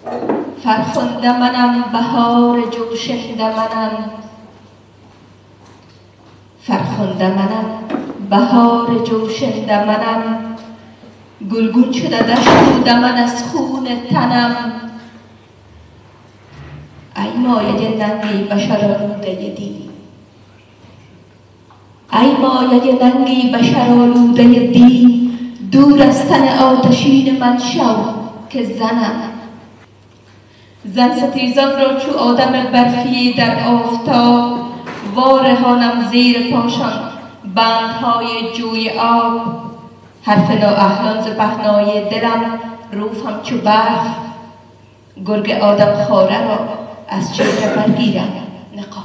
فرخنده منم، بهار جوشنده منم. فرخنده منم، بهار جوشنده منم. گلگون شده دشت من از خون تنم. ای مایه ننگی بشرآلوده دین، ای مایه ننگی بشرآلوده دین. دور از تن آتشین من شو که زنم. زن ستیزان را چو آدم برفی در آفتاب، وارهانم زیر پاشان بندهای جوی آب. حرف نااهلان ز پهنای دلم روفم چو برف. گرگ آدم خواره را از چهره برگیرم نقاب.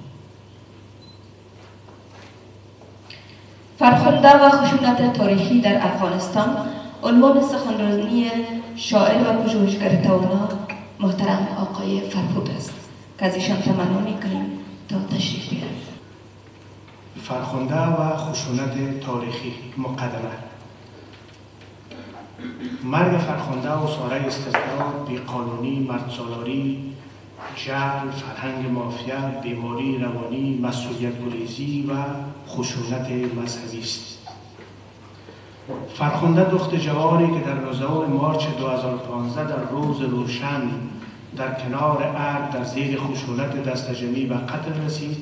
فرخنده و خشونت تاریخی در افغانستان عنوان سخنرانی شاعر و پژوهشگر توانا محترم آقای فرهود است که از ایشان تمنا می‌کنیم تا تشریف بیارند. فرخنده و خشونت تاریخی. مقدمه. مرگ فرخنده و ساره استبداد، بیقانونی، مردسالاری، جهل، فرهنگ مافیا، بیماری روانی، مسئولیت گریزی و خشونت مذهبی است. فرخنده دختر جوانی که در 19 مارچ 2015 در روز روشن در کنار ارگ در زیر خشونت دستجمعی به قتل رسید.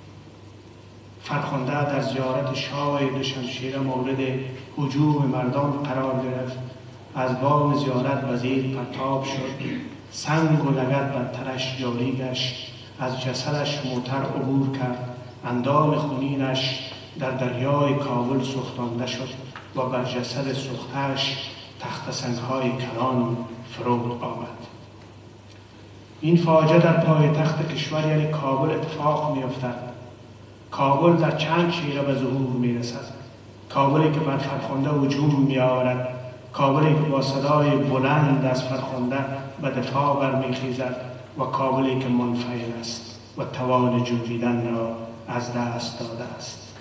فرخنده در زیارت شاه دو شمشیر مورد هجوم مردم قرار گرفت. از بام زیارت به زیر پرتاب شد. سنگ و لگد بر تنش جاری گشت. از جسدش موتر عبور کرد. اندام خونینش در دریای کابل سوختانده شد و بر جسد سوختش تخت سنگ‌های کلان فرود آمد. این فاجعه در پایتخت کشور یعنی کابل اتفاق می‌افتد. کابل در چند شیره به ظهور می‌رسد. کابلی که بر فرخنده هجوم می‌آورد. کابلی که با صدای بلند از فرخنده به دفاع برمی‌خیزد و کابلی که منفعل است و توان جنگیدن را از دست داده است.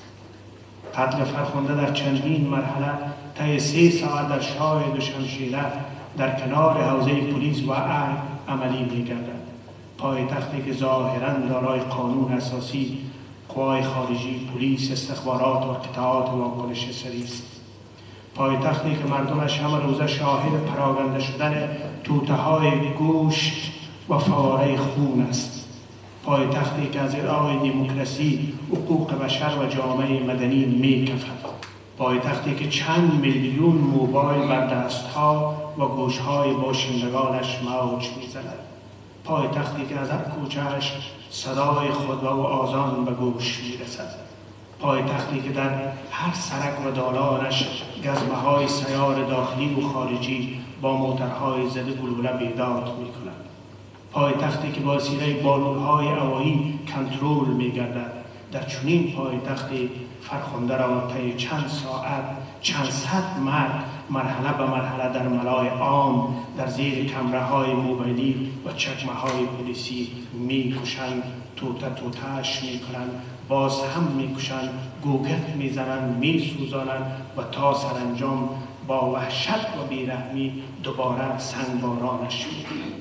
قتل فرخنده در چندین مرحله طی 3 ساعت در شاه دو شمشیره در کنار حوزه پلیس و ارگ عملی می‌گردد. پایتختی که ظاهراً دارای قانون اساسی، قوای خارجی، پلیس، استخبارات و قطعات واکنش سریع است. پایتختی که مردمش همه روزه شاهد پراکنده شدن توته‌های گوشت و فواره خون است. پایتختی که از ادعای دموکراسی، حقوق بشر و جامعه مدنی می‌کفد. پایتختی که چند میلیون موبایل بر دست‌ها و گوش‌های باشندگانش موج می‌زند. پایتختی که از هر کوچه‌اش صدای خطبه و آذان به گوش می‌رسد. پایتختی که در هر سرک و دالانش گزمه‌های سیار داخلی و خارجی با موترهای ضد گلوله بیداد می‌کند. پایتختی که با وسیله بالون‌های هوایی کنترل می‌گردد. در چنین پایتختی فرخنده را طی چند ساعت چند صد مرد مرحله به مرحله در ملای عام در زیر کمره‌های موبایلی و چکمه‌های پلیسی می‌کشند، توته‌اش می‌کنند، باز هم می‌کشند، گوگرد می‌زنند، می‌سوزانند و تا سرانجام با وحشت و بیرحمی دوباره سنگبارانش می‌کنند.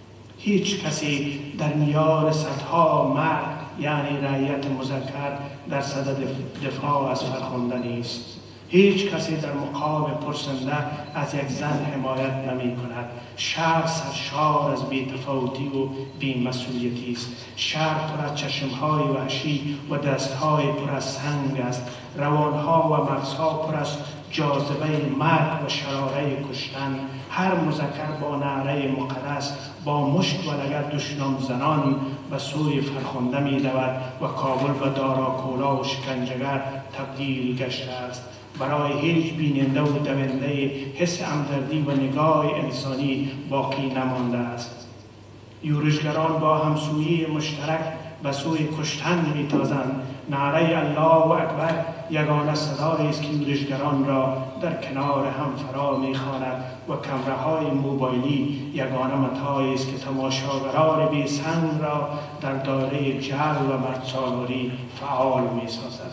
هیچ کسی در میان صدها مرد یعنی رعیت مذکر در صدد دفاع از فرخنده نیست. هیچ کسی در مقام پرسنده از یک زن حمایت نمی کند. شهر سرشار از بی‌تفاوتی و بی‌مسئولیتی است. شهر پر از چشم‌های وحشی و دست‌های پر از سنگ است. روان‌ها و مغزها پر از جاذبه مرگ و شراره کشتن. هر مذکر با نعره مقدس با مشت و لگد دشنام زنان به سوی فرخنده می دود و کابل و داراکولا و شکنجهگر تبدیل گشته است. برای هیچ بیننده و دونده حس همدردی و نگاه انسانی باقی نمانده است. یورشگران با همسویی مشترک به سوی کشتن میتازند. نعره الله اکبر یگانه صدایی است که یورشگران را در کنار هم فرا میخواند و کمره‌های موبایلی یگانه متاعی است که تماشاگران بی سنگ را در دایره جهل و مردسالاری فعال میسازد.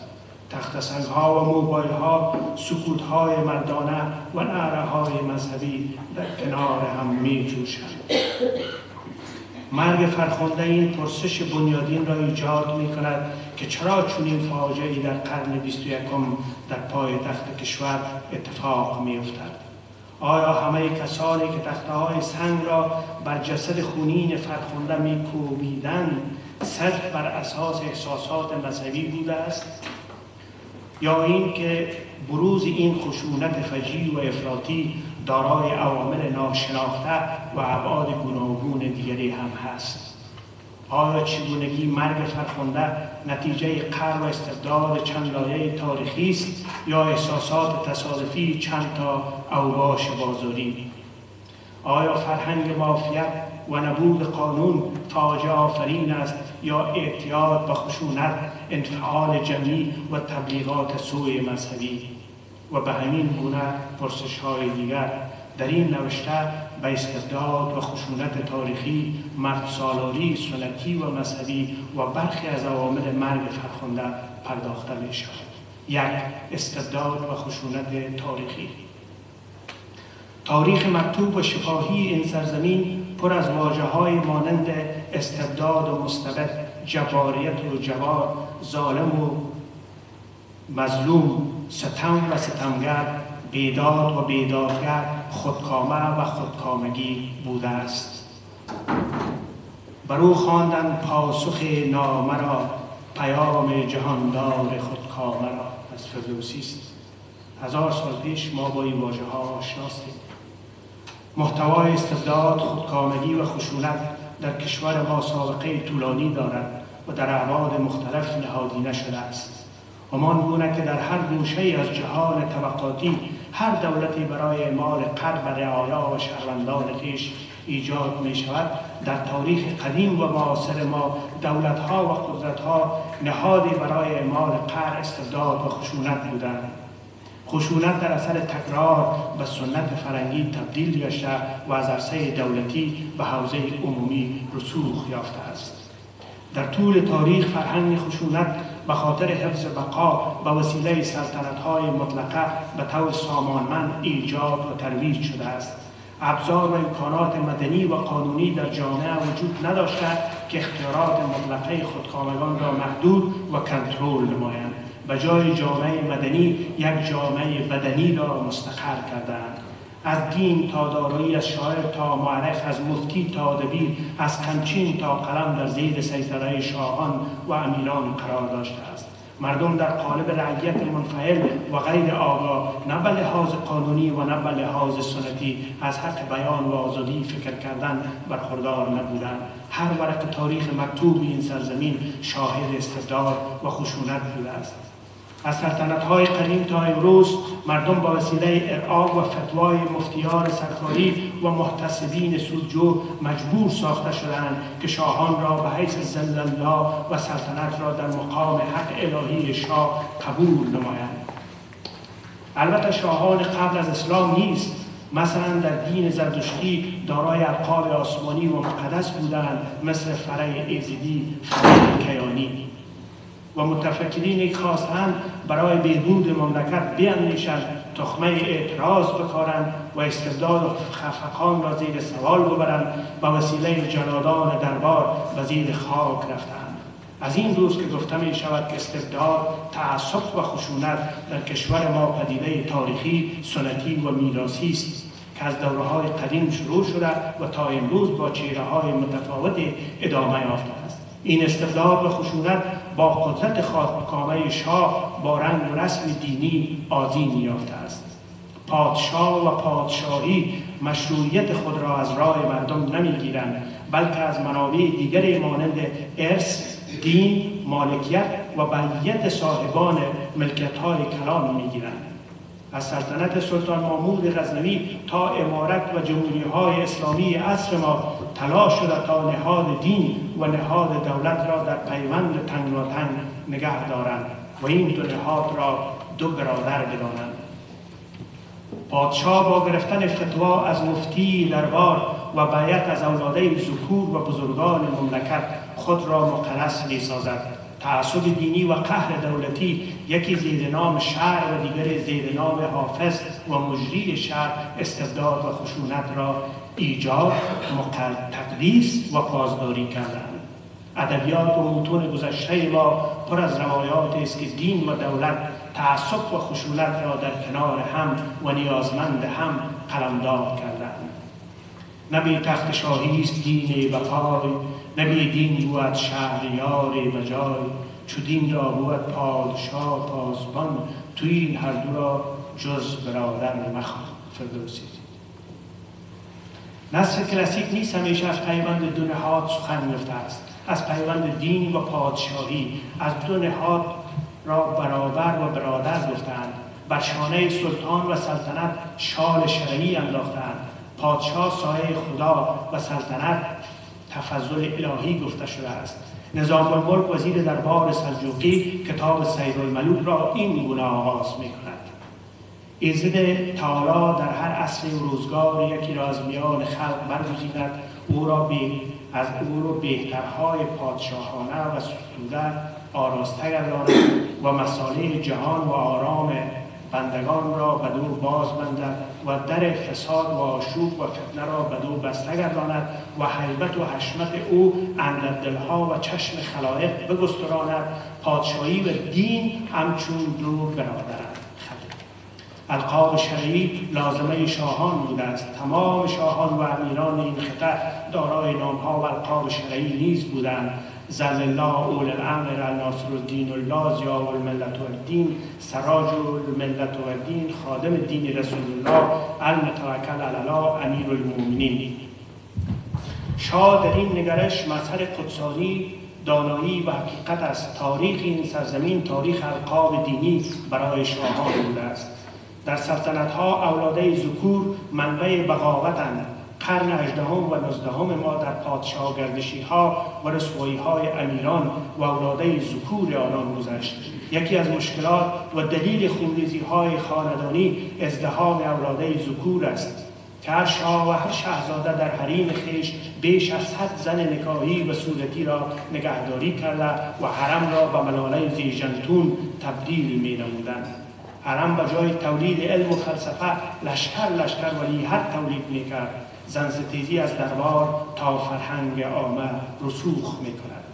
تخت‌سنگ‌ها و موبایل‌ها سکوت‌های مردانه و نعره‌های مذهبی در کنار هم می‌جوشند. مرگ فرخنده این پرسش بنیادین را ایجاد می‌کند که چرا چنین فاجعه‌ای در قرن 21 در پایتخت کشور اتفاق می‌افتد؟ آیا همه کسانی که تخته‌های سنگ را بر جسد خونین فرخنده می‌کوبیدند صرف بر اساس احساسات مذهبی بوده است؟ یا اینکه بروز این خشونت فجیع و افراطی دارای عوامل ناشناخته و ابعاد گوناگون دیگری هم هست؟ آیا چگونگی مرگ فرخنده نتیجه قهر و استبداد چند لایه تاریخی است یا احساسات تصادفی چند تا اوباش بازاری؟ آیا فرهنگ مافیت و نبوغ قانون فاجعه آفرین است یا اعتیاد و خشونت انفعال جمعی و تبلیغات سوء مذهبی؟ و به همین گونه پرسش‌های دیگر در این نوشته به استبداد و خشونت تاریخی، مردسالاری سنتی و مذهبی و برخی از عوامل مرگ فرخنده پرداخته می شود. یک، استبداد و خشونت تاریخی. تاریخ مکتوب و شفاهی این سرزمین پر از واژه‌های مانند استبداد و مستبد، جباریت و جبار، ظالم و مظلوم، ستم و ستمگر، بیداد و بیدادگر، خودکامه و خودکامگی بوده است. برو خواندند پاسخ نامه را، پیام جهاندار خودکامه را. از فردوسی است. 1000 سال پیش ما با این واژه‌ها آشناستیم. محتوای استبداد، خودکامگی و خشونت در کشور ما سابقه طولانی دارد و در ابعاد مختلف نهادینه شده است. همان گونه که در هر گوشه از جهان طبقاتی هر دولتی برای اعمال قهر بر رعایا و شهروندان خویش ایجاد می شود، در تاریخ قدیم و معاصر ما دولت‌ها و قدرت‌ها نهادی برای اعمال قهر، استبداد و خشونت بودند. خشونت در اثر تکرار به سنت فرنگی تبدیل گشته و از عرصه دولتی به حوزه عمومی رسوخ یافته است. در طول تاریخ فرهنگ خشونت به خاطر حفظ بقا به وسیله سلطنت‌های مطلقه به طور سامانمند ایجاد و ترویج شده است. ابزار و امکانات مدنی و قانونی در جامعه وجود نداشته که اختیارات مطلقه خودکامگان را محدود و کنترل نمایند. به جای جامعه مدنی یک جامعه بدنی را مستقر کردند. از دین تا دارایی، از شاعر تا مورخ، از مفتی تا دبیر، از کمچین تا قلم در زیر سیطره شاهان و امیران قرار داشته است. مردم در قالب رعیت منفعل و غیر آگاه، نه به لحاظ قانونی و نه به لحاظ سنتی، از حق بیان و آزادی فکر کردن برخوردار نبودند. هر ورق تاریخ مکتوب این سرزمین شاهد استبداد و خشونت بوده است. از سلطنت‌های قدیم تا امروز مردم با وسیله ارعاب و فتوای مفتیان سرکاری و محتسبین سودجو مجبور ساخته شدند که شاهان را به حیث ظل الله و سلطنت را در مقام حق الهی شاه قبول نمایند. البته شاهان قبل از اسلام نیست. مثلا در دین زرتشتی دارای القاب آسمانی و مقدس بودند، مثل فره ایزدی، فره کیانی. و متفکرین خواستند برای بهبود مملکت بیندیشند، تخمه اعتراض بکارند و استبداد و خفقان را زیر سوال ببرند، به وسیله جلادان دربار و زیر خاک رفتند. از این روز که گفته می شود که استبداد، تعصب و خشونت در کشور ما پدیده تاریخی، سنتی و میراثی است که از دوره‌های قدیم شروع شده و تا امروز با چهره‌های متفاوت ادامه یافته است. این استبداد و خشونت با قدرت خودکامه شاه با رنگ و رسم دینی آذین یافته است. پادشاه و پادشاهی مشروعیت خود را از رای مردم نمیگیرند، بلکه از منابع دیگری مانند ارث، دین، مالکیت و بلیت صاحبان ملکیت‌های کلان میگیرند. از سلطنت سلطان محمود غزنوی تا امارت و جمهوری‌های اسلامی عصر ما تلاش شده تا نهاد دین و نهاد دولت را در پیوند تنگاتنگ نگه دارند و این دو نهاد را دو برادر بدانند. پادشاه با گرفتن فتوا از مفتی دربار و بیعت از اولاده ذکور و بزرگان مملکت خود را مقدس می‌سازد تعصب دینی و قهر دولتی، یکی زیر نام شهر و دیگر زیر نام حافظ و مجری شهر، استبداد و خشونت را ایجاد، تقدیس و پاسداری کردند. ادبیات و متون گذشته ما پر از روایاتی است که دین و دولت تعصب و خشونت را در کنار هم و نیازمند هم قلمداد کردند. نبی تخت شاهی است دین بقای، نبی دین بود شهریار بجای، چو دین را بود پادشاه پاسبان، تو این هر دو را جز برادر مخواه. فردوسی. نثر کلاسیک نیست همیشه از پیوند دو نهاد سخن می‌گفته است، از پیوند دین و پادشاهی، از دو نهاد را برابر و برادر گفتند. بر شانه سلطان و سلطنت شال شرعی انداختند. پادشاه سایه خدا و سلطنت تفضل الهی گفته شده است. نظام الملک وزیر دربار سلجوقی کتاب سیرالملوک را این گونه آغاز می‌کند: ایزد تعالی در هر عصر و روزگار یکی را از میان خلق برگزیند، او را بهترهای پادشاهانه و ستوده آراسته گرداند و مصالح جهان و آرام بندگان را بدو باز بندد و در فساد و آشوب و فتنه را بدو بسته گرداند و هیبت و حشمت او اندر دلها و چشم خلایق بگستراند. پادشاهی و دین همچون دو برادرند. القاب شرعی لازمه شاهان بوده است. تمام شاهان و امیران این خطه دارای نامها و القاب شرعی نیز بودند. ذل الله اول الامر ناصر الدین الله ضیاء الملت و الدین سراج الملت و الدین خادم دین رسول الله المتوکل علی الله امیر المؤمنین. شاه در این نگرش مظهر قدسانی دانایی و حقیقت است. تاریخ این سرزمین تاریخ القاب دینی برای شاهان بوده است. در سلطنت‌ها اولاده ذکور منبع بغاوتند. قرن 18 و 19 ما در پادشاهگردشی‌ها و رسوایی‌های امیران و اولاده ذکور آنان گذشت. یکی از مشکلات و دلیل خونریزی‌های خاندانی ازدحام اولاده ذکور است که هر شاه و هر شاهزاده در حریم خویش بیش از 100 زن نکاحی و صورتی را نگهداری کرده و حرم را به ملاله زیژنتون تبدیل می‌نمودند. حرم به جای تولید علم و فلسفه لشکر ولیعهد تولید می‌کرد. زنستیزی از دربار تا فرهنگ عامه رسوخ می‌کند.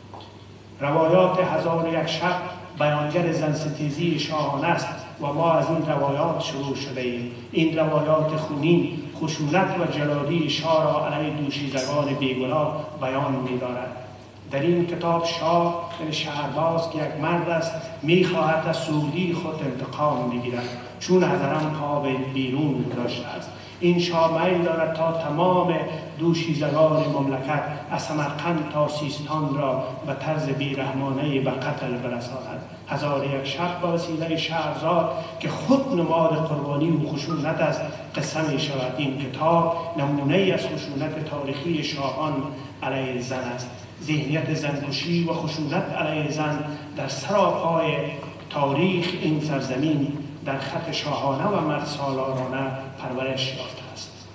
روایات هزار و یک شب بیانگر زنستیزی شاهانه است و ما از این روایات شروع شده ایم. این روایات خونین خشونت و جلالی شاه را علیه دوشیزگان بیگناه بیان می‌دارد. در این کتاب شاه یعنی شهرباز که یک مرد است می‌خواهد از سعودی خود انتقام بگیرد چون از حرم پا بیرون گذاشته است. این شاه میل دارد تا تمام دوشیزگان مملکت از سمرقند تا سیستان را به طرز بیرحمانه به قتل برساند. هزار یک شب با وسیله شهرزاد که خود نماد قربانی و خشونت است قصه می شود. این کتاب نمونه از خشونت تاریخی شاهان علیه زن است. ذهنیت زنکشی و خشونت علیه زن در سراپای تاریخ این سرزمین در خط شاهانه و مردسالارانه پرورش یافته است.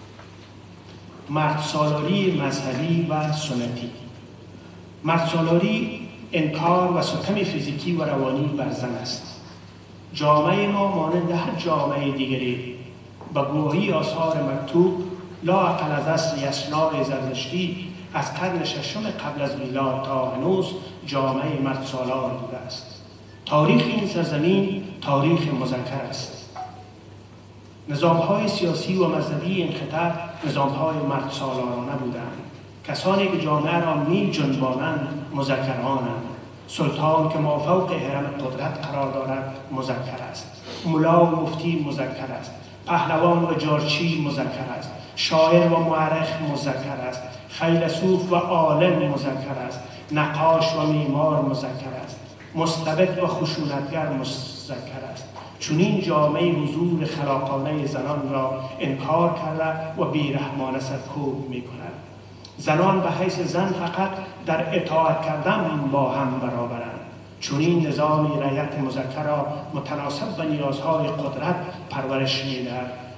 مردسالاری مذهبی و سنتی. مردسالاری انکار و ستم فیزیکی و روانی بر زن است. جامعه ما مانند هر جامعه دیگری به گواهی آثار مکتوب لا اقل از اصل اصناع زرتشتی از قرن ششم قبل از میلاد تا هنوز جامعه مردسالار بوده است. تاریخ این سرزمین تاریخ مذکر است. نظام‌های سیاسی و مذهبی این خطه نظام‌های مردسالارانه بودند. کسانی که جامعه را می‌جنبانند مذکرانند. سلطان که مافوق حرم قدرت قرار دارد مذکر است. ملا و مفتی مذکر است. پهلوان و جارچی مذکر است. شاعر و مورخ مذکر است. فیلسوف و عالم مذکر است. نقاش و معمار مذکر است. مستبد و خشونتگر مذکر است. چون این جامعه حضور خلاقانه زنان را انکار کرده و بیرحمانه سرکوب می کند. زنان به حیث زن فقط در اطاعت کردن با هم برابرند. چون این نظام رعیت مذکر را متناسب به نیازهای قدرت پرورش می دهد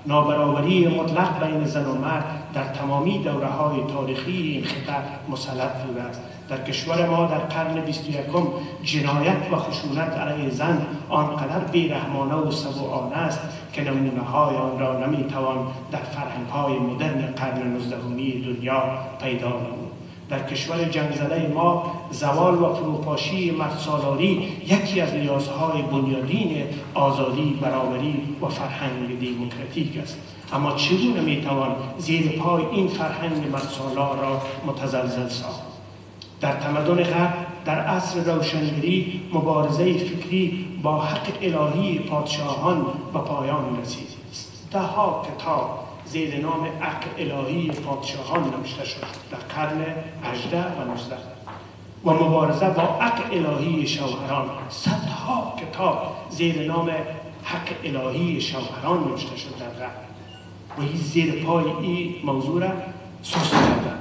نابرابری مطلق بین زن و مرد در تمامی دوره‌های تاریخی این خطه مسلط بوده است. در کشور ما در قرن 21 جنایت و خشونت علیه زن آنقدر بیرحمانه و سبوعانه است که نمونه‌های آن را نمی‌توان در فرهنگ‌های مدرن قرن 19 دنیا پیدا نمود. در کشور جنگ زده ما زوال و فروپاشی مردسالاری یکی از نیازهای بنیادین آزادی، برابری و فرهنگ دموکراتیک است. اما چگونه میتوان زیر پای این فرهنگ مردسالار را متزلزل ساخت؟ در تمدن غرب در عصر روشنگری مبارزه فکری با حق الهی پادشاهان به پایان رسید. ده‌ها کتاب زیر نام حق الهی پادشاهان نوشته شد در قرن 18 و 19 و مبارزه با حق الهی شوهران. صدها کتاب زیر نام حق الهی شوهران نوشته شد در غرب و این زیر پای این موضوع را سوس کردند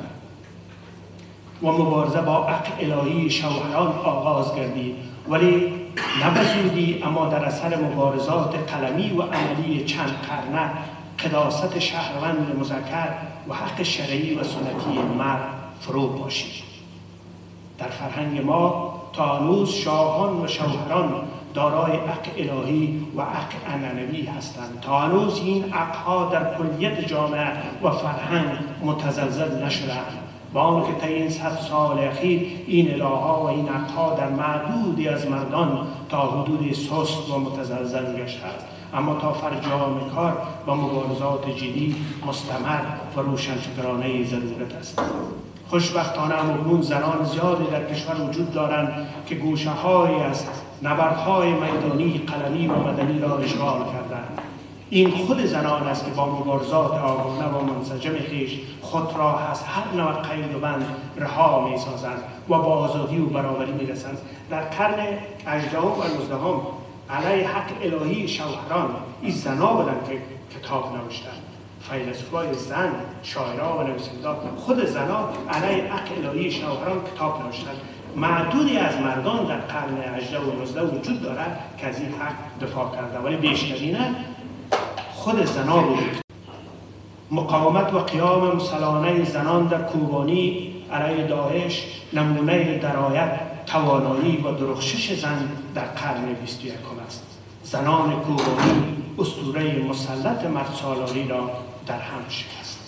و مبارزه با حق الهی شوهران آغاز گردید، ولی نه به زودی اما در اثر مبارزات قلمی و عملی چند قرنه قداست شهروند مذکر و حق شرعی و سنتی مرد فرو پاشید. در فرهنگ ما تا هنوز شاهان و شوهران دارای حق الهی و حق عنعنوی هستند. تا هنوز این حقها در کلیت جامعه و فرهنگ متزلزل نشدند، با آنکه طی این 100 سال اخیر این الهها و این حقها در معدودی از مردان تا حدود سست و متزلزل گشته است، اما تا فرجام کار و مبارزات جدی مستمر و روشنفکرانه ضرورت است. خوشبختانه اکنون زنان زیادی در کشور وجود دارند که گوشه‌هایی از نبردهای میدانی، قلمی و مدنی را اشغال کردند. این خود زنان است که با مبارزات آگاهانه و منسجم خویش خود را از هر نوع قید و بند رها می‌سازند و با آزادی و برابری می‌رسند. در قرن 18 و 19 علیه حق الهی شوهران این زنا بودند که کتاب نوشتند. فیلسوفای زن، شاعران و نویسندگان خود زنا علیه حق الهی شوهران کتاب نوشتند. معدودی از مردان در قرن 18 و 19 وجود دارد که از این حق دفاع کرده، ولی بیشترینه خود زنا بود. مقاومت و قیام مسلحانه زنان در کوبانی علیه داعش نمونه درایت، توانایی و درخشش زن در قرن 21 است. زنان کوبانی اسطوره مسلط مردسالاری را در هم شکست.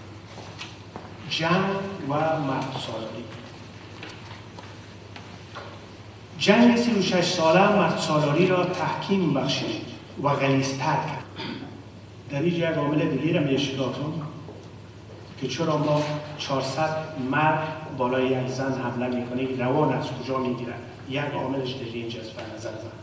جنگ و مردسالاری. جنگ 36 ساله مردسالاری را تحکیم بخشید و غلیظتر کرد. در اینجا یک عامل دیگه را می‌شناسم که چرا ما 400 مرد بالای یک زن حمله میکنه، روان از کجا میگیرن؟ یک عاملش در اینجاست به نظر من.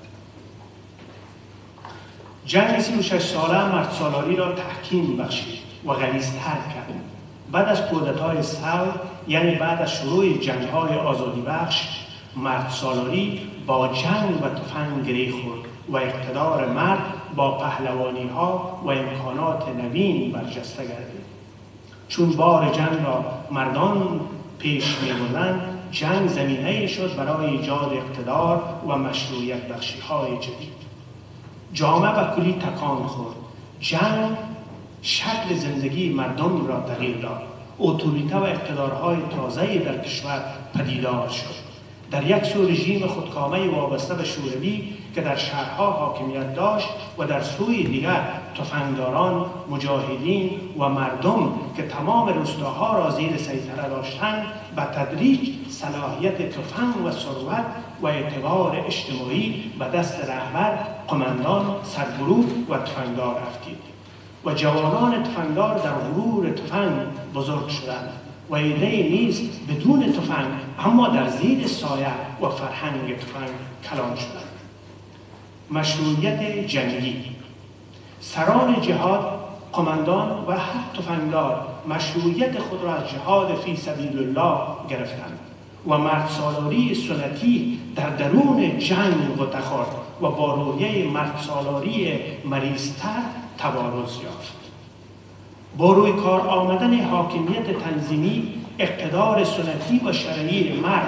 جنگ 36 ساله مردسالاری را تحکیم بخشید و غلیظتر کرد. بعد از کودتای ثور، یعنی بعد از شروع جنگ‌های آزادی بخش، مردسالاری با جنگ و تفنگ گره خورد و اقتدار مرد با پهلوانی‌ها و امکانات نوین برجسته گردید. چون بار جنگ را مردان پیش می‌بردند، جنگ زمینه‌ای شد برای ایجاد اقتدار و مشروعیت بخشی‌های جدید. جامعه به کلی تکان خورد. جنگ شکل زندگی مردم را تغییر داد. اتوریته و اقتدارهای تازه‌ای در کشور پدیدار شد. در یک سو رژیم خودکامه وابسته به شوروی که در شهرها حاکمیت داشت و در سوی دیگر تفنگداران، مجاهدین و مردم که تمام روستاها را زیر سیطره داشتند، به تدریج صلاحیت تفنگ و ثروت و اعتبار اجتماعی به دست رهبر، قماندان، سرگروه و تفنگدار افتید و جوانان تفنگدار در غرور تفنگ بزرگ شدند و عده‌ای نیز بدون تفنگ اما در زیر سایه و فرهنگ تفنگ کلان شدند. مشروعیت جنگی. سران جهاد، قماندان و هر تفنگدار مشروعیت خود را از جهاد فی سبیل الله گرفتند و مردسالاری سنتی در درون جنگ غوطه و با روحیه مردسالاری مریض‌تر تبارز یافت. با روی کار آمدن حاکمیت تنظیمی، اقتدار سنتی و شرعی مرد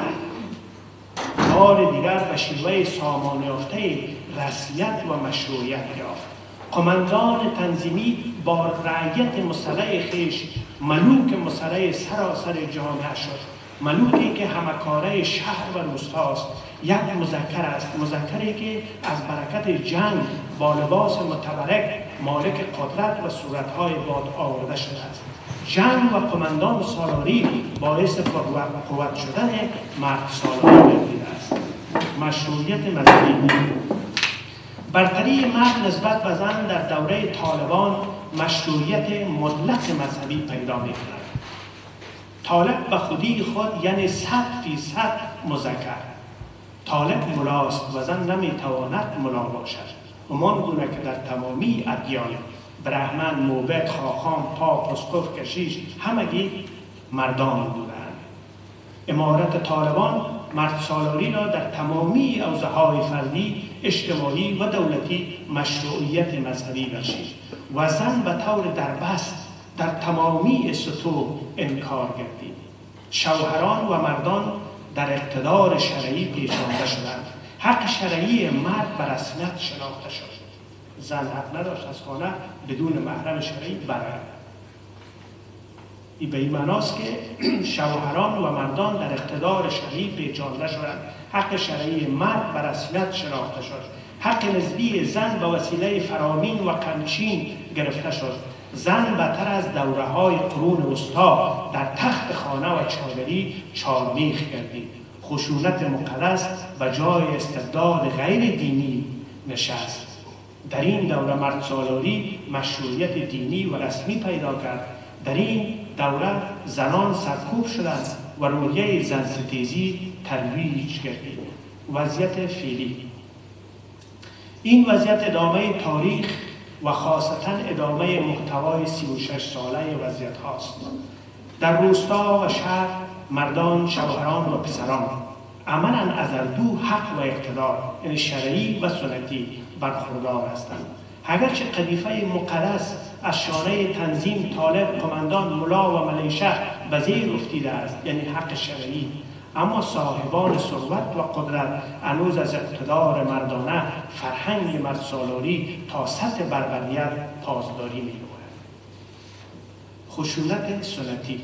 بار دیگر به شیوه سامان یافته رسمیت و مشروعیت یافت. قماندان تنظیمی با رعیت مسلح خیش ملوک مسلح سراسر جامعه شد. ملوکی که همکاره شهر و روستاست. یک مذکر است، مذکری که از برکت جنگ با لباس متبرک مالک قدرت و صورتهای باد آورده شده است. جنگ و قماندان سالاری باعث قوت شدن مرد سالاری گردیده است. مشروعیت مذهبی. برتری مرد نسبت به زن در دوره طالبان مشروعیت مطلق مذهبی پیدا می کند. طالب به خودی خود یعنی 100% مذکر. طالب ملاست و زن نمی تواند ملا باشد. همان گونه که در تمامی ادیان برهمن، موبد، خاخام، پاپ، اسقف، کشیش همگی مردان بودند. امارت طالبان مرد سالاری را در تمامی حوزه‌های فردی، اجتماعی و دولتی مشروعیت مذهبی بخشید و زن به طور دربست در تمامی سطوح انکار گردید. شوهران و مردان در اقتدار شرعی پیشانده شدند. حق شرعی مرد بر رسمیت شناخته شد. زن حق نداشت از خانه بدون محرم شرعی برآید. این به این معناست که شوهران و مردان در اقتدار شرعی پیچانده شدند. حق شرعی مرد بر رسمیت شناخته شد. حق نسبی زن به وسیله فرامین و قمچین گرفته شد. زن بدتر از دوره‌های قرون وسطی در تخت خانه و چادری چارمیخ گردید. خشونت مقدس به جای استبداد غیر دینی نشست. در این دوره مرد سالاری مشروعیت دینی و رسمی پیدا کرد. در این دوره زنان سرکوب شدند و روحیه زن ستیزی ترویج گردید. وضعیت فعلی. این وضعیت ادامه تاریخ و خاصتا ادامه محتوای 36 ساله وضعیت هاست. در روستا و شهر مردان، شوهران و پسران عملاً از دو حق و اقتدار یعنی شرعی و سنتی برخوردار هستند. اگرچه قدیفه مقدس از شانه تنظیم، طالب، قماندان، ملا و ملیشه به زیر افتیده است یعنی حق شرعی، اما صاحبان ثروت و قدرت هنوز از اقتدار مردانه فرهنگ مرد سالاری تا سطح بربریت پاسداری می‌نماید. خشونت سنتی.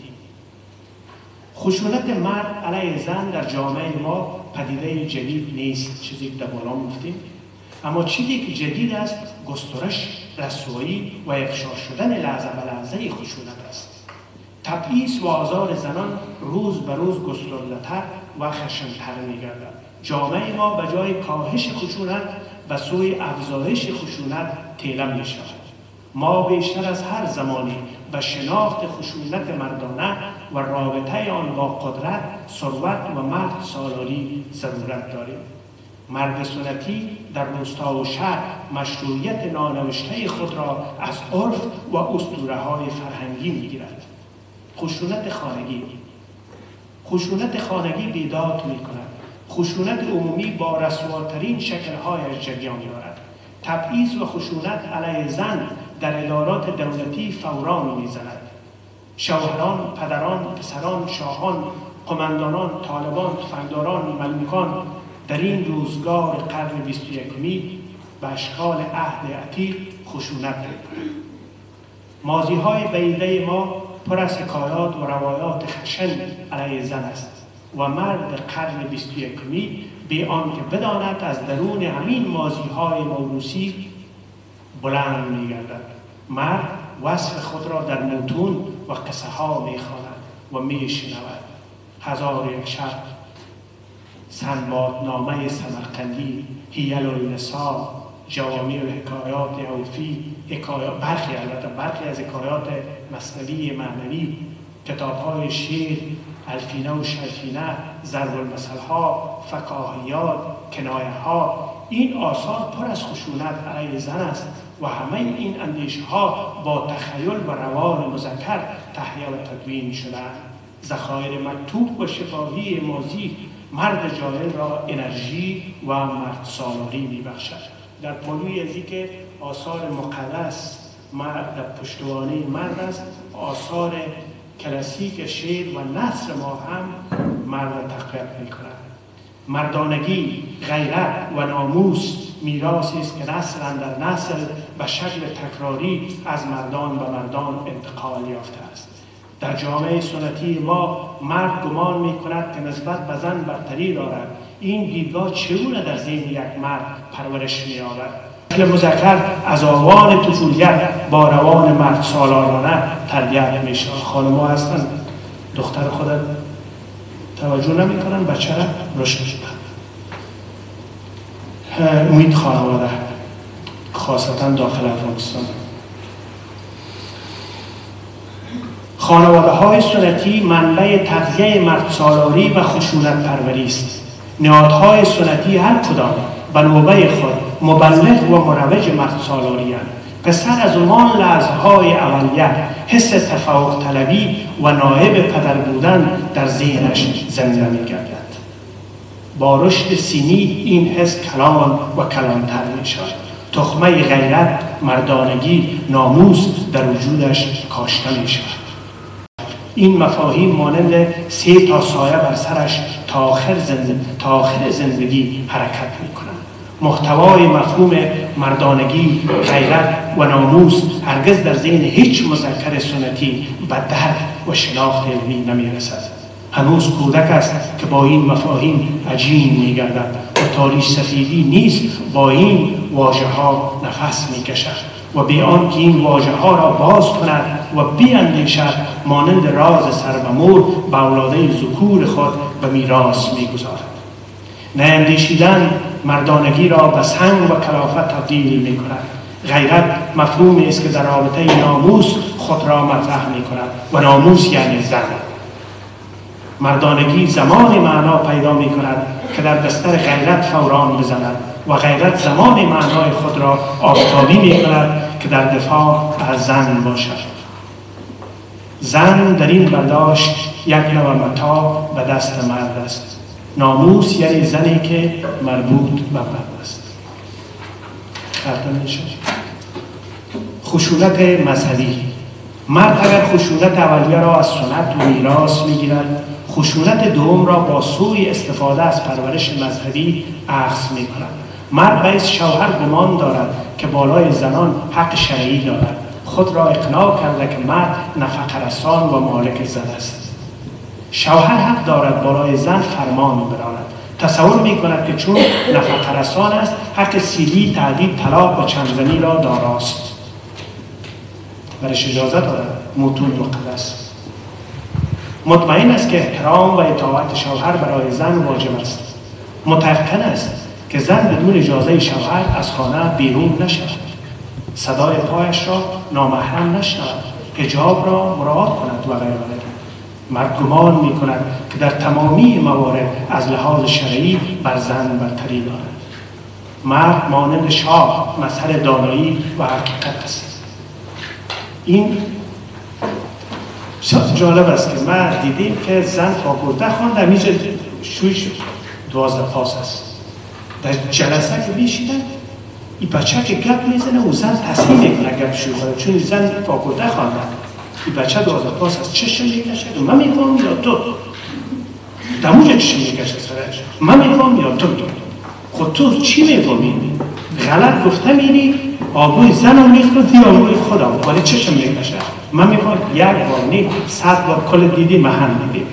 خشونت مرد علیه زن در جامعه ما پدیده جدید نیست، چیزی که در بالا گفتیم، اما چیزی که جدید است گسترش، رسوایی و افشا شدن لحظه به لحظه خشونت است. تبعیض و آزار زنان روز به روز گسترده‌تر و خشن‌تر می‌گردد. جامعه ما به جای کاهش خشونت به سوی افزایش خشونت طیله می‌شود. ما بیشتر از هر زمانی به شناخت خشونت مردانه و رابطه آن با قدرت، ثروت و مرد سالاری ضرورت داریم. مرد سنتی در روستا و شهر مشروعیت نانوشته خود را از عرف و اسطوره‌های فرهنگی می‌گیرد. خشونت خانگی. خشونت خانگی بیداد می‌کند. خشونت عمومی با رسواترین شکل‌هایش جریان دارد. تبعیض و خشونت علیه زن در ادارات دولتی فوران می‌زند. شوهران، پدران، پسران، شاهان، قماندانان، طالبان، تفنگداران، ملوکان در این روزگار قرن 21 به اشکال عهد عتیق خشونت می‌کنند. ماضی‌های بعیده ما پر از حکایات و روایات خشن علیه زن است و مرد قرن 21 بی آنکه بداند از درون همین ماضی‌های موروثی بلند می‌گردد. مرد وصف خود را در متون و قصه ها می‌خواند و می‌شنود. هزار یک شب، سنبادنامه سمرقندی، حیل النساء، جوامع الحکایات عوفی، برخی از حکایات مثنوی معنوی، کتاب‌های شعر، الفینه و شرفینه، ضرب المثل‌ها، فکاهیات، کنایه‌ها، این آثار پر از خشونت علیه زن است و همه این اندیشه‌ها با تخیل و روان مذکر تهیه و تدوین شده‌اند. ذخایر مکتوب و شفاهی ماضی مرد جاهل را انرژی و مرد سالاری می‌بخشد. در پلوی از که آثار مقدس مرد در پشتوانه مرد است، آثار کلاسیک شعر و نثر ما هم مرد تقویت می‌کند. مردانگی، غیرت و ناموس میراثی است که نسل در نسل به شکل تکراری از مردان به مردان انتقال یافته است. در جامعه سنتی ما مرد گمان می کند که نسبت به زن برتری دارد. این دیدگاه چگونه در ذهن یک مرد پرورش می یابد؟ شکل مذکر از آوان طفولیت با روان مرد سالارانه تربیت می شود. خانم‌ها هستند دختر خودت توجه نمی کنن، بچه را رشد میدن. محیط خانواده خاصتا داخل افغانستان، خانواده های سنتی منبع تغذیه مرد سالاری و خشونت پروری است. نهادهای سنتی هر کدام به نوبه خود مبلغ و مروج مرد سالاری اند. پسر از همان لحظه‌های اولیه حس تفوق طلبی و نایب پدر بودن در ذهنش زنده می‌گردد. با رشد سینی این حس کلان و کلانتر می‌شود. تخمه غیرت، مردانگی، ناموس در وجودش کاشته می‌شود. این مفاهیم مانند 3 تا سایه بر سرش تا آخر زندگی حرکت می‌کنند. محتوای مفهوم مردانگی، غیرت و ناموس هرگز در ذهن هیچ مذکر سنتی به درک و شناخت علمی نمی‌رسد. هنوز کودک است که با این مفاهیم عجین می‌گردد و تاریج سفیدی نیز با این واژه‌ها نفس می‌کشد و بی آنکه این واژه‌ها را باز کند و بیندیشد مانند راز سر و مور به اولاده ذکور خود به میراث می‌گذارد. نیندیشیدن مردانگی را به سنگ و کلافت تبدیل می کند. غیرت مفهومی است که در رابطه ناموس خود را مطرح می کند و ناموس یعنی زن. مردانگی زمان معنا پیدا می کند که در بستر غیرت فوران بزند و غیرت زمان معنای خود را آفتابی می کند که در دفاع از زن باشد. زن در این برداشت یک نوع متاع به دست مرد است. ناموس یعنی زنی که مربوط به مرد است. خشونت مذهبی. مرد اگر خشونت اولیه را از سنت و میراث میگیرد، خشونت دوم را با سوء استفاده از پرورش مذهبی اخذ می کند. مرد باعث شوهر گمان دارد که بالای زنان حق شرعی دارد. خود را اقناع کرده که مرد نفقه رسان و مالک زن است. شوهر حق دارد بالای زن فرمان براند. تصور می کند که چون نفقه رسان است حق سیلی، تعدید، طلاق و چندزنی را داراست. برش اجازه دارد موتون و قدس. مطمئن است که احترام و اطاعت شوهر برای زن واجب است. متيقن است که زن بدون اجازه شوهر از خانه بیرون نشود. صدای پایش را نامحرم نشنود. حجاب را مراعات کند و غیره. مرد گمان می کند که در تمامی موارد از لحاظ شرعی بر زن برتری دارد. مرد مانند شاه مظهر دانایی و حقیقت است. این جالب است که مرد دیدیم که زن فاکولته خواند در میز شوی شد 12 پاس است. در جلسه که بیشیدن این بچه که گپ میزنه و زن تصمیم میکنه گپ شروع کنه، چون زن فاکولته خوانده. این بچه 12 پاس از چشم میکشد و من میفهم یا تو دموجه چشم میکشد سرش، من میفهم یا تو خود تو چی میفهمی؟ غلط گفته میری آبوی زن رو میخوردی آبوی خودم ولی چشم میکشد. من میفهم یک بار نیم 100 بار کل دیدی محن میبینی.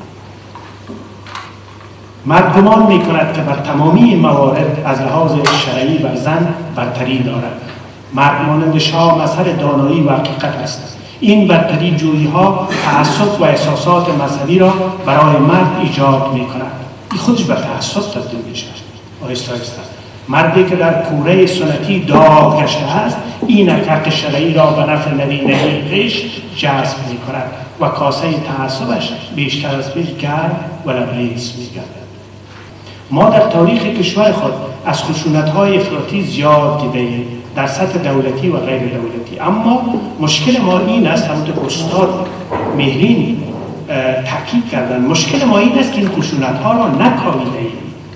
مرد گمان میکند که بر تمامی موارد از لحاظ شرعی بر زن برتری دارد. مرد مانند شاه مظهر دانایی و حقیقت است. این برتری جویی ها تعصب و احساسات مذهبی را برای مرد ایجاد می کند. این خودش به تعصب تبدیل می شود. آهسته آهسته مردی که در کوره سنتی داغ گشته است این حق شرعی را به نفع نبینه خویش جذب می کند و کاسه تعصبش بیشتر از پیش گرم و لبریز می گردد. ما در تاریخ کشور خود از خشونت‌های افراطی زیاد دیده‌ایم در سطح دولتی و غیر دولتی، اما مشکل ما این است، همونطور که استاد مهرین تاکید کردن، مشکل ما این است که این خشونت‌ها را نکاویده‌ایم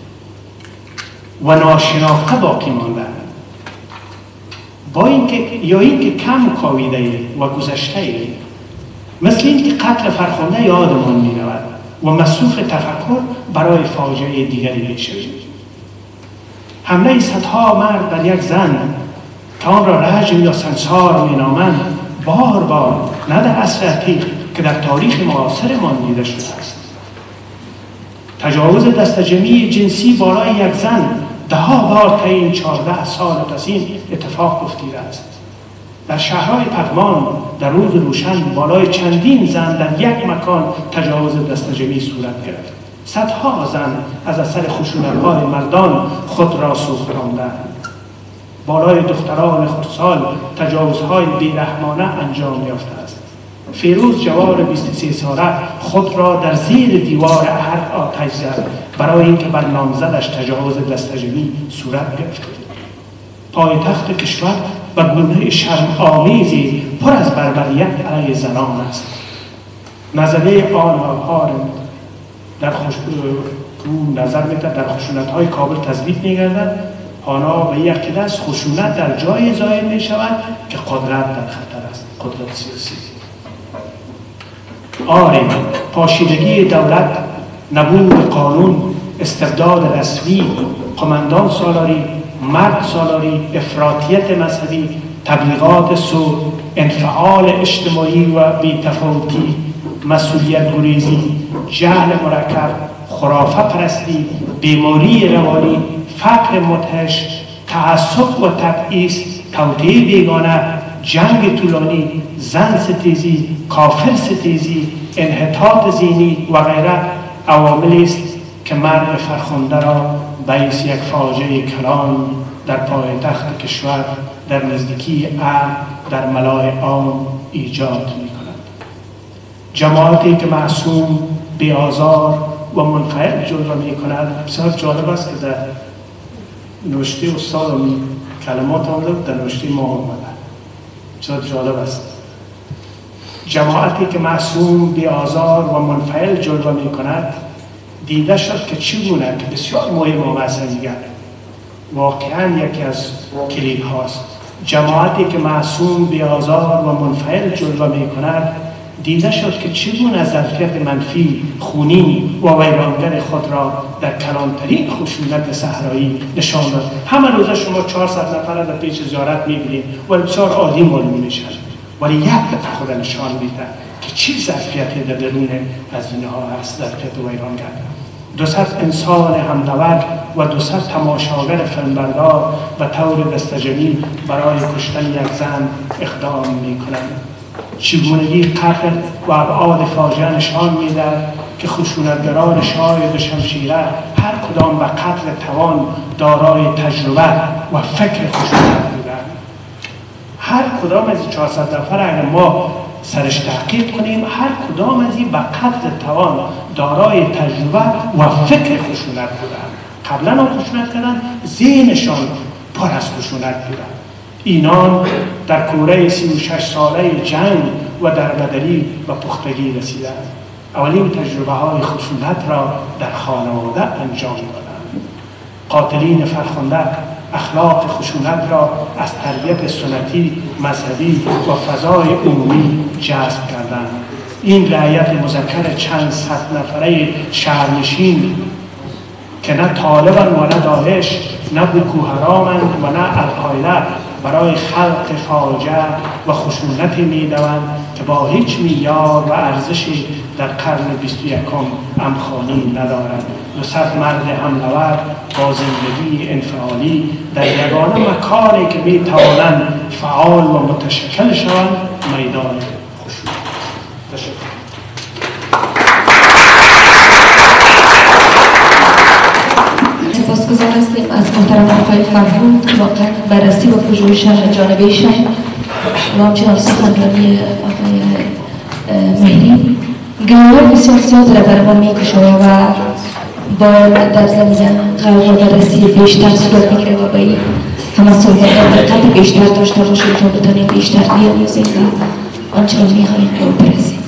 و ناشناخته باقی مانده، با اینکه یا اینکه کم کاویده‌ایم و گذشته‌ایم. مثل اینکه قتل فرخنده یادمان می‌رود و مصروف تفکر برای فاجعه دیگری می‌شویم. حمله صدها مرد بر یک زن که آن را رجم یا سنگسار می‌نامند بار بار نه در عصر عتیق که در تاریخ معاصرمان دیده شده است. تجاوز دستجمعی جنسی بالای یک زن ده‌ها بار طی این 14 سال پس این اتفاق افتیده است. در شهرهای پغمان در روز روشن بالای چندین زن در یک مکان تجاوز دستجمعی صورت گرفت. صدها زن از اثر خشونت‌های مردان خود را سوختاندند. بالای دختران خردسال تجاوزهای بیرحمانه انجام یافته است. فیروز جوار 23 ساله خود را در زیر دیوار ارگ آتش زد برای اینکه بر نامزدش تجاوز دستجمعی صورت گرفت. پایتخت کشور و گونه شرم‌آمیزی پر از بربریت علیه زنان است. نظریه آنها در نظر می‌دهد در خشونت‌های کابل تثبیت می‌گردد. آنها به یک عقیده است خشونت در جای ظاهر می‌شود که قدرت در خطر است، قدرت سیاسی. آری پاشیدگی دولت، نبود قانون، استبداد رسمی، قماندان سالاری، مرد سالاری، افراطیت مذهبی، تبلیغات سو، انفعال اجتماعی و بی‌تفاوتی، مسئولیت گریزی، جهل مرکب، خرافه پرستی، بیماری روانی، فقر مدهش، تعصب و تبعیض، توطئه بیگانه، جنگ طولانی، زن ستیزی، کافر ستیزی، انحطاط ذهنی و غیره عواملی است که مرد فرخنده را باعث یک فاجعه کلان در پایتخت کشور در نزدیکی ارگ در ملای عام ایجاد می کند. جماعتی که معصوم، بی‌آزار و منفعل جلوه می کند. بسیار جالب است که در نوشته استاد کلمات آمده در نوشته ما آمده. بسیار جالب است. جماعتی که معصوم، بی‌آزار و منفعل جلوه می کند دیده شد که چگونه که بسیار مهم و مسئله واقعا یکی از کلید هاست. جماعتی که معصوم، بی‌آزار و منفعل جلوه می کند دیده شد که چگونه ظرفیت منفی، خونین و ویرانگر خود را در کلانترین خشونت صحرایی نشان داد. همه روزا شما 400 نفر در پیش زیارت می‌بینید و بسیار عادی معلوم میشن، ولی یک دفعه خود نشان میده که چه ظرفیتی در درون از اینها هست، ظرفیت ویرانگر. 200 انسان همنورد و 200 تماشاگر فیلمبردار و طور دستجمعی برای کشتن یک زن اقدام می‌کنند. چگونگی قتل و ابعاد فاجعه نشان می‌دهد که خشونتگران شاید شمشیره هر کدام به قتل توان دارای تجربه و فکر خشونت بودند. هر کدام از این 400 نفر اگر ما سرش تحقیق کنیم، هر کدام از این به قتل توان دارای تجربه و فکر خشونت بودند. قبلا هم خشونت کردن، ذهنشان پر از خشونت بودند. اینان در کوره 36 ساله جنگ و در بدلی و پختگی رسیدند. اولین تجربه های خشونت را در خانواده انجام دادند. قاتلین فرخنده اخلاق خشونت را از تربیت سنتی، مذهبی و فضای عمومی جذب کردند. این رعیت مذکر چند صد نفره شهرنشین که نه طالبان و نه داعش، نه بوکو حرامند و نه القاعده برای خلق فاجعه و خشونت می‌دوند که با هیچ معیار و ارزشی در قرن 21 همخوانی ندارند. 200 مرد همنورد با زندگی انفعالی در یگانه مکانی که می‌توانند فعال و متشکل شوند میدان خشونت. تشکر. سپاسگزار هستیم از محترم آقای فرهود واقعا بررسی و پژوهش جانبیشان و همچنان سخنرانی آقای مهری گروه بسیار زیاد را برای ما میکشه و باید در زمینه قرار بررسی بیشتر صورت میگیره و باید همه صحبت دقت بیشتر داشته باشیم تا بتانیم بیشتر بیامیزیم و آنچه را میخواهیم به او برسیم.